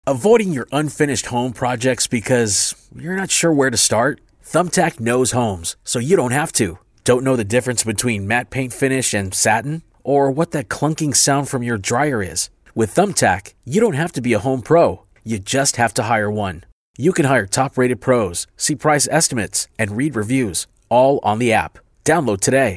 Avoiding your unfinished home projects because you're not sure where to start? Thumbtack knows homes, so you don't have to. Don't know the difference between matte paint finish and satin? Or what that clunking sound from your dryer is? With Thumbtack, you don't have to be a home pro. You just have to hire one. You can hire top-rated pros, see price estimates, and read reviews, all on the app. Download today.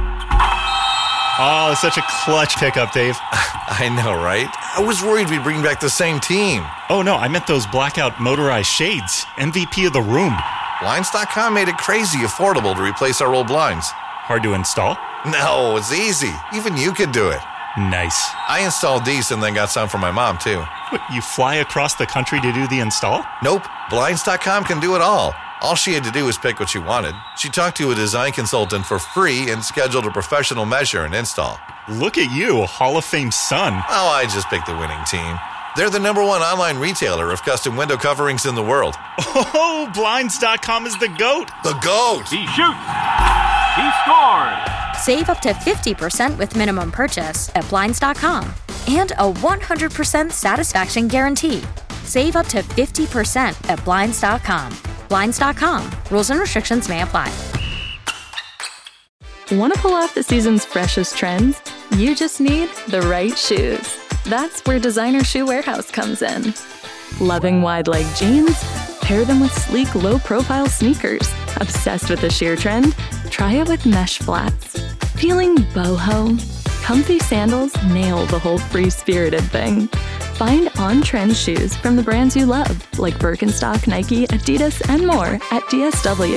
Oh, such a clutch pickup, Dave. I know, right? I was worried we'd bring back the same team. Oh, no, I meant those blackout motorized shades. MVP of the room. Blinds.com made it crazy affordable to replace our old blinds. Hard to install? No, it's easy. Even you could do it. Nice. I installed these and then got some for my mom, too. What, you fly across the country to do the install? Nope. Blinds.com can do it all. All she had to do was pick what she wanted. She talked to a design consultant for free and scheduled a professional measure and install. Look at you, a Hall of Fame son. Oh, I just picked the winning team. They're the #1 online retailer of custom window coverings in the world. Oh, Blinds.com is the GOAT. The GOAT! He shoots. He scored. Save up to 50% with minimum purchase at Blinds.com. And a 100% satisfaction guarantee. Save up to 50% at Blinds.com. Blinds.com. Rules and restrictions may apply. Want to pull off the season's freshest trends? You just need the right shoes. That's where Designer Shoe Warehouse comes in. Loving wide-leg jeans? Pair them with sleek, low-profile sneakers. Obsessed with the sheer trend? Try it with mesh flats. Feeling boho? Comfy sandals nail the whole free-spirited thing. Find on-trend shoes from the brands you love, like Birkenstock, Nike, Adidas, and more at DSW.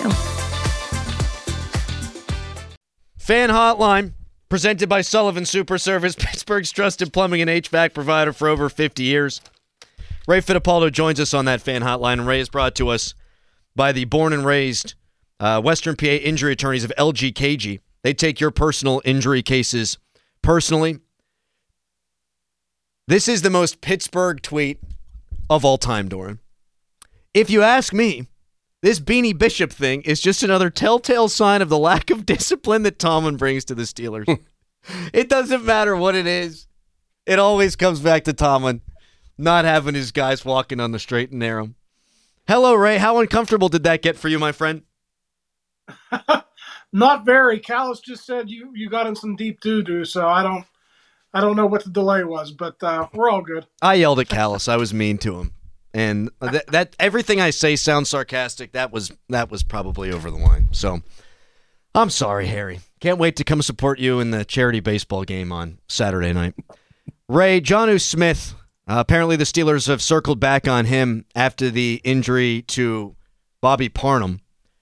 Fan Hotline, presented by Sullivan Super Service, Pittsburgh's trusted plumbing and HVAC provider for over 50 years. Ray Fittipaldo joins us on that Fan Hotline, and Ray is brought to us by the born and raised Western PA injury attorneys of LGKG. They take your personal injury cases personally. This is the most Pittsburgh tweet of all time, Doran. If you ask me, this Beanie Bishop thing is just another telltale sign of the lack of discipline that Tomlin brings to the Steelers. It doesn't matter what it is. It always comes back to Tomlin not having his guys walking on the straight and narrow. Hello, Ray. How uncomfortable did that get for you, my friend? Not very. Callis just said you got in some deep doo-doo, so I don't know what the delay was, but we're all good. I yelled at Callis. I was mean to him. And that everything I say sounds sarcastic. That was probably over the line. So I'm sorry, Harry. Can't wait to come support you in the charity baseball game on Saturday night. Ray, Jonnu Smith, apparently the Steelers have circled back on him after the injury to Bobby Parham.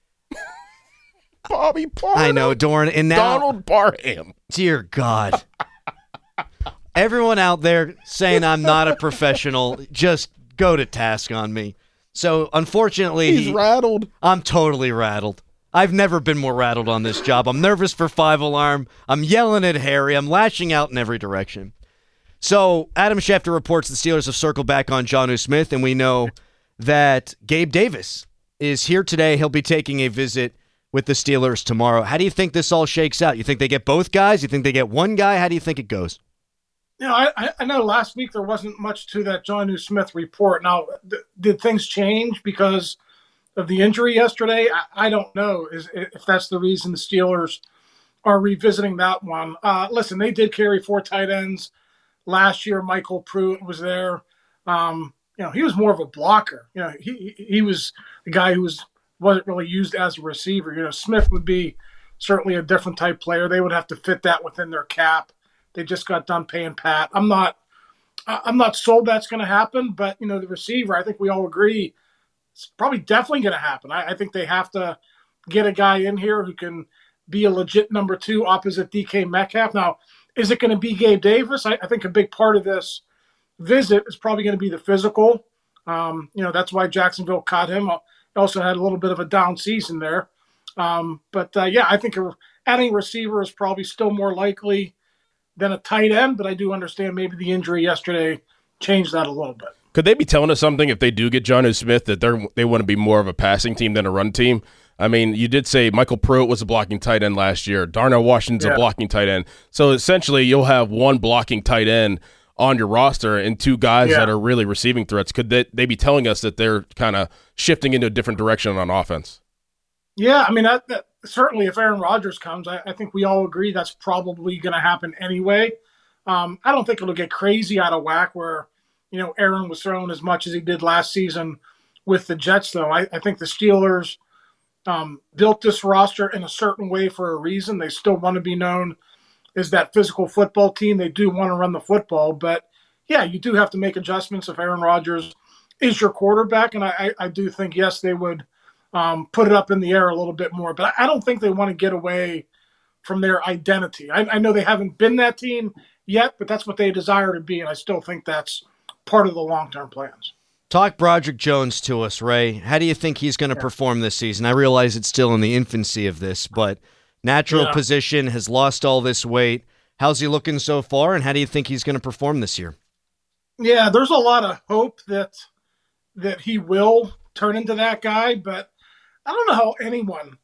Bobby Parham. I know, Dorn. And now, Donald Parham. Dear God. Everyone out there saying I'm not a professional, just go to task on me. So, unfortunately, he's rattled. I'm totally rattled. I've never been more rattled on this job. I'm nervous for 5 Alarm. I'm yelling at Harry. I'm lashing out in every direction. So, Adam Schefter reports the Steelers have circled back on Jonnu Smith, and we know that Gabe Davis is here today. He'll be taking a visit with the Steelers tomorrow. How do you think this all shakes out? You think they get both guys? You think they get one guy? How do you think it goes? You know, I know last week there wasn't much to that Jonnu Smith report. Now, did things change because of the injury yesterday? I don't know if that's the reason the Steelers are revisiting that one. Listen, they did carry 4 tight ends last year. Michael Pruitt was there. He was more of a blocker. He was the guy who wasn't really used as a receiver. Smith would be certainly a different type player. They would have to fit that within their cap. They just got done paying Pat. I'm not sold that's going to happen, but the receiver, I think we all agree, it's probably definitely going to happen. I think they have to get a guy in here who can be a legit number 2 opposite DK Metcalf. Now, is it going to be Gabe Davis? I think a big part of this visit is probably going to be the physical. That's why Jacksonville caught him. He also had a little bit of a down season there. I think adding receiver is probably still more likely than a tight end, but I do understand maybe the injury yesterday changed that a little bit. Could they be telling us something if they do get Jonnu Smith that they want to be more of a passing team than a run team? I mean, you did say Michael Pruitt was a blocking tight end last year. Darnell Washington's a blocking tight end. So essentially you'll have one blocking tight end on your roster and two guys that are really receiving threats. Could they be telling us that they're kind of shifting into a different direction on offense? Yeah, I mean, that certainly if Aaron Rodgers comes, I think we all agree that's probably going to happen anyway. I don't think it'll get crazy out of whack where, Aaron was throwing as much as he did last season with the Jets, though. I think the Steelers built this roster in a certain way for a reason. They still want to be known as that physical football team. They do want to run the football, but yeah, you do have to make adjustments if Aaron Rodgers is your quarterback. And I do think, yes, they would put it up in the air a little bit more, but I don't think they want to get away from their identity. I know they haven't been that team yet, but that's what they desire to be. And I still think that's part of the long-term plans. Talk Broderick Jones to us, Ray. How do you think he's going to perform this season? I realize it's still in the infancy of this, but natural position, has lost all this weight. How's he looking so far, and how do you think he's going to perform this year? Yeah, there's a lot of hope that he will turn into that guy, but I don't know how anyone,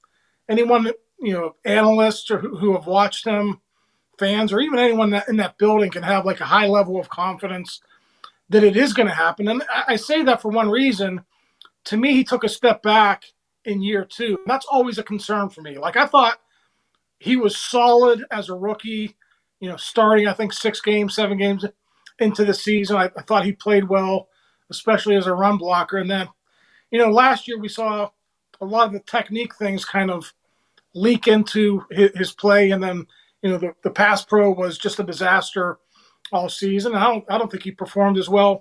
analysts or who have watched him, fans, or even anyone in that building can have like a high level of confidence that it is going to happen. And I say that for one reason. To me, he took a step back in year 2. That's always a concern for me. Like, I thought he was solid as a rookie, starting, I think, 7 games into the season. I thought he played well, especially as a run blocker. And then, last year we saw a lot of the technique things kind of leak into his play. And then, the pass pro was just a disaster all season. I don't think he performed as well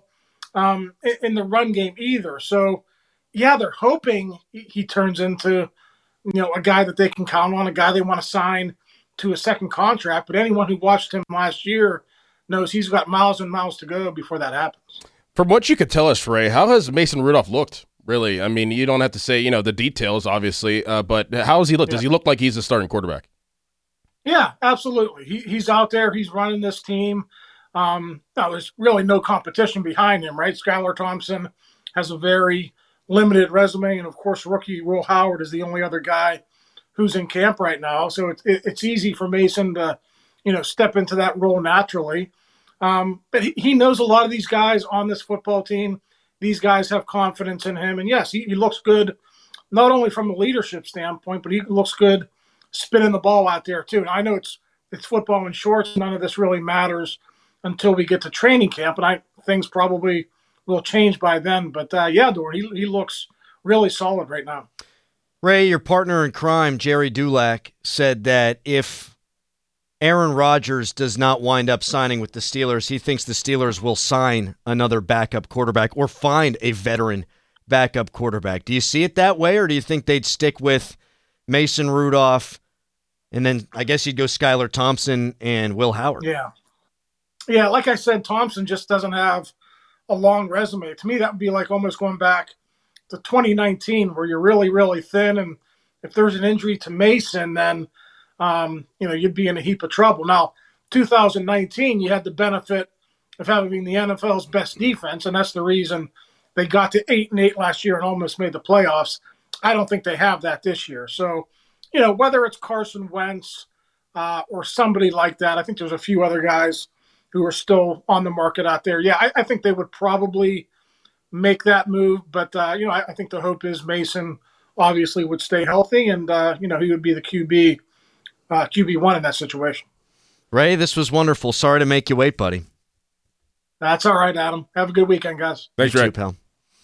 in the run game either. So, yeah, they're hoping he turns into, a guy that they can count on, a guy they want to sign to a second contract. But anyone who watched him last year knows he's got miles and miles to go before that happens. From what you could tell us, Ray, how has Mason Rudolph looked, really? I mean, you don't have to say, the details, obviously, but how has he looked? Does he look like he's a starting quarterback? Yeah, absolutely. He's out there. He's running this team. There's really no competition behind him, right? Skylar Thompson has a very limited resume, and of course, rookie Will Howard is the only other guy who's in camp right now. So it's easy for Mason to, step into that role naturally. But he knows a lot of these guys on this football team. These guys have confidence in him, and yes, he looks good, not only from a leadership standpoint, but he looks good spinning the ball out there too. And I know it's football in shorts. None of this really matters until we get to training camp, and things probably will change by then. But Doran, he looks really solid right now. Ray, your partner in crime, Jerry Dulac, said that if Aaron Rodgers does not wind up signing with the Steelers, he thinks the Steelers will sign another backup quarterback or find a veteran backup quarterback. Do you see it that way, or do you think they'd stick with Mason Rudolph, and then I guess you'd go Skylar Thompson and Will Howard? Yeah, like I said, Thompson just doesn't have a long resume. To me, that would be like almost going back to 2019 where you're really, really thin. And if there's an injury to Mason, then, you'd be in a heap of trouble. Now, 2019, you had the benefit of having the NFL's best defense, and that's the reason they got to 8-8 last year and almost made the playoffs. I don't think they have that this year. So, whether it's Carson Wentz or somebody like that, I think there's a few other guys who are still on the market out there. Yeah, I think they would probably make that move. But, I think the hope is Mason obviously would stay healthy and, he would be the QB1 in that situation. Ray, this was wonderful. Sorry to make you wait, buddy. That's all right, Adam. Have a good weekend, guys. Thanks, Ray. You too, pal.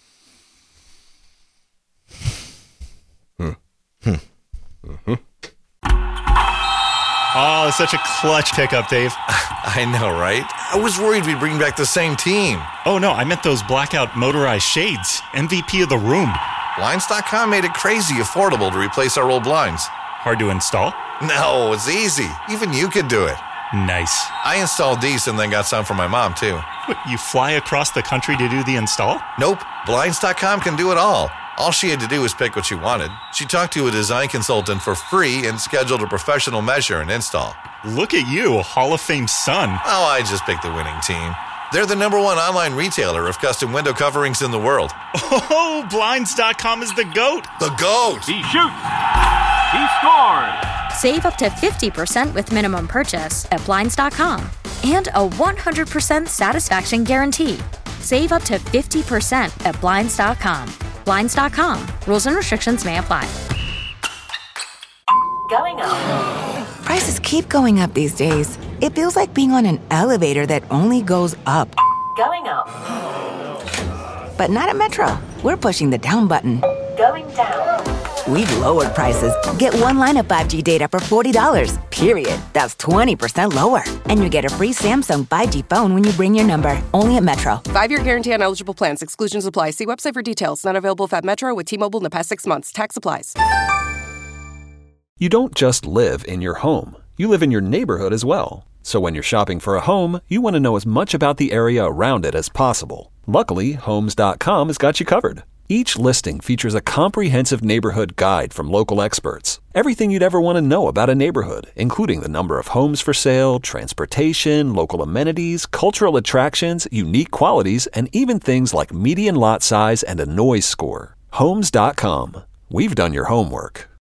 Oh, such a clutch pickup, Dave. I know, right? I was worried we'd bring back the same team. Oh, no, I meant those blackout motorized shades. MVP of the room. Blinds.com made it crazy affordable to replace our old blinds. Hard to install? No, it's easy. Even you could do it. Nice. I installed these and then got some for my mom, too. What, you fly across the country to do the install? Nope. Blinds.com can do it all. All she had to do was pick what she wanted. She talked to a design consultant for free and scheduled a professional measure and install. Look at you, Hall of Fame son. Oh, I just picked the winning team. They're the #1 online retailer of custom window coverings in the world. Oh, Blinds.com is the GOAT. The GOAT! He shoots. He scores. Save up to 50% with minimum purchase at Blinds.com. and a 100% satisfaction guarantee. Save up to 50% at Blinds.com. Blinds.com. Rules and restrictions may apply. Going up. Prices keep going up these days. It feels like being on an elevator that only goes up. Going up. But not at Metro. We're pushing the down button. Going down. We've lowered prices. Get one line of 5G data for $40, period. That's 20% lower. And you get a free Samsung 5G phone when you bring your number. Only at Metro. 5-year guarantee on eligible plans. Exclusions apply. See website for details. Not available at Metro with T-Mobile in the past 6 months. Tax applies. You don't just live in your home. You live in your neighborhood as well. So when you're shopping for a home, you want to know as much about the area around it as possible. Luckily, Homes.com has got you covered. Each listing features a comprehensive neighborhood guide from local experts. Everything you'd ever want to know about a neighborhood, including the number of homes for sale, transportation, local amenities, cultural attractions, unique qualities, and even things like median lot size and a noise score. Homes.com. We've done your homework.